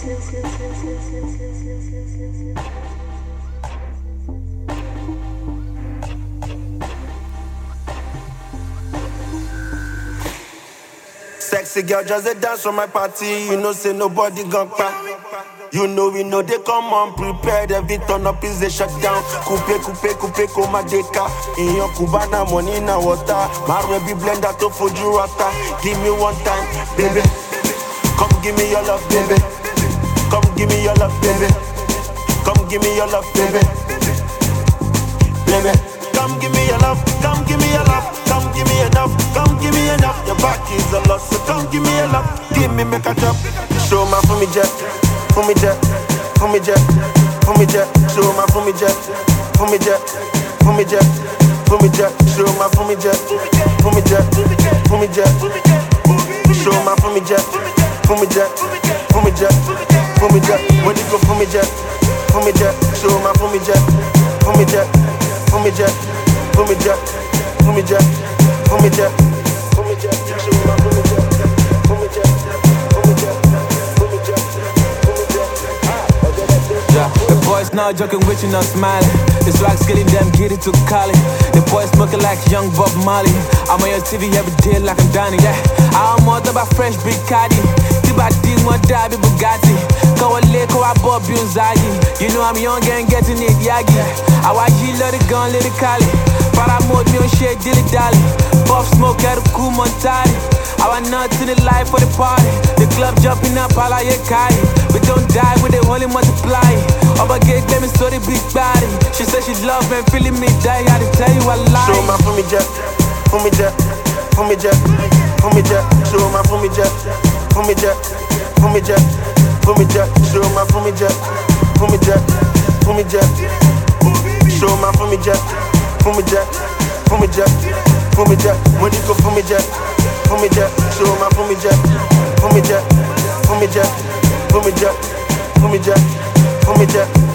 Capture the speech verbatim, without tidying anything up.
Sexy girl just a dance for my party. You know say nobody gon' cry. You know we know they come on prepared. Every turn up is a shutdown. Coupe, coupe, coupe, come deka. In your Cubana money in water. My baby blender to food you water. Give me one time, baby. Come give me your love, baby. Come give me your love, baby. Come give me your love, baby. Baby, come give me your love. Come give me your love. Come give me enough. Come give me enough. Your back is a lot, so come give me your love. Give me make a drop. Show my for me jet. For me jet, for me jet, for me jet, show my for me jet, for me jet, for me jet, for me jet, show my for me jet, for me jet, for me jet, show my for me jet, for me jet, for me jet, for me jet, when you go for me jet, for me jet, show my for me jet, for me jet, for me jet, for me jet, for me jet, for me jet, for me jet, show my for me jet, for me jet, for me jet. Yeah, the boys now joking with you, not smiling. The swag's killing them, get it to Cali. The boys smoking like young Bob Marley. I'm on your T V every day like I'm dining, yeah. I'm all about fresh big caddy. Tiba D one die Bugatti. Go a lick or I bought Bunzagi. You know I'm young and getting it yagi. I watch you let it gun, let it Cali. Para mode me on shit, dilly dally. Puff smoke at a cool Montari. I want nuts in the life for the party. The club jumping up, all I kai. But don't die with it, only multiply. Oba gate, let me so the big body. She said she love me, feeling me, die. I had to tell you I lie. Show my for me jet, for me jet, for me jet, for me jet. Show my for me jet, for me jet, for me jet, for me jet. Show my for me jet, for me jet, for me jet. Show my for me jet, for me jet, for me jet, for me jet. When you go for me jet. For me jet, show my for me jet, for me jet, for me jet, for me jet, for me jet, for me jet.